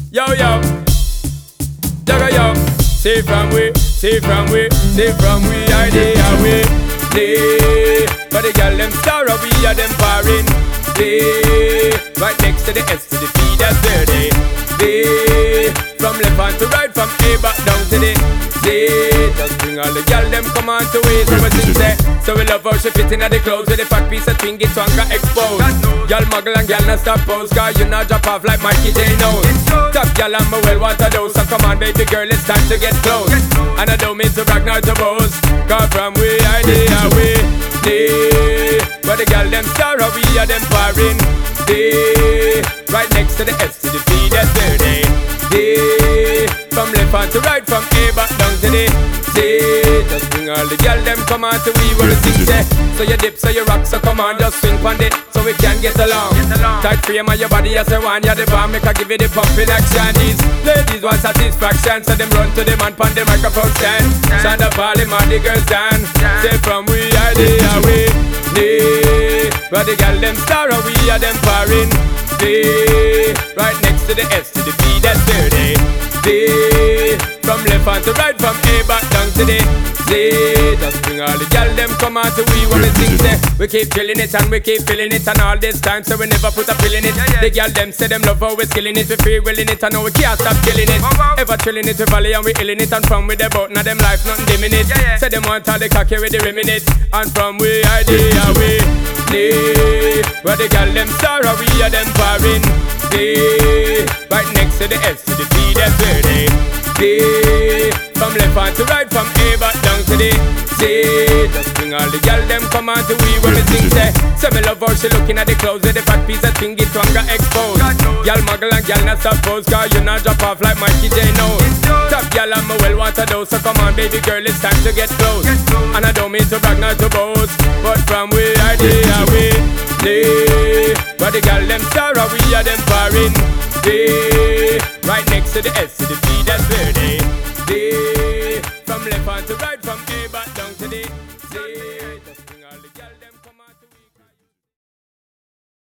Yo, yo, Jaga yo. Say from we, say from we, say from we, idea we. But the girl them star, we are them foreign. Right next to the S to the P, that's dirty. From left hand to right, from A back down to the Z. Just bring all the girl them come on to ways. So we sing say, so we love how she fit in at the clothes with the fat piece of thing, it one got exposed. Girl muggle and girl not stop pose, cause you not drop off like Mikey J knows. Top girl I'm a well want to do, so come on baby girl, it's time to get close. And I don't mean to brag nor to boast, cause from we idea we. But the girl them star, we are them foreign. Right next to the S to the P, that's dirty. From left hand to right, from A back down to the Z. Just bring all the girl them come on to we wanna sing say. So you dip, so you rock, so come on, just swing pon it, so we can get along. Tight frame of your body as a one, you're the bomb, make I give you the pumping action. These ladies want satisfaction, so them run to the man pon the microphone stand. Stand up all them and the girls stand. Say from we idea we. But the girl them star, we are them foreign. Right next to the S to the P, that's dirty. From left hand to right, from A back down to the Z. Just bring all the girl them come on to we wanna sing say. We keep drilling it and we keep feeling it, and all this time so we never put a pill in it. The girl them say them love how we skilling it, we free willing it, and now we can't stop killing it. Ever chilling it, we valley and we illing it, and from with the boat, now them life nothing dimming it. Say them want all the cocky with the rim in it, and from we idea we. But the girl them star, we are them foreign. Right next to the S to the P, that's dirty. From left hand to right, from A back down to the Z. Just bring all the girl them come on to we when we sing say. Say me love how she looking at the clothes with the fat piece of thing, it one got exposed. Girl muggle and girl not suppose, cause you not drop off like Mikey J knows. Top girl I'm a well want to do, so come on baby girl, it's time to get close. And I don't mean to brag nor to boast, but from we idea we. But the girl them star, we are them foreign. Right next to the S to the P, that's dirty. From left hand to right, from A back down to the Z.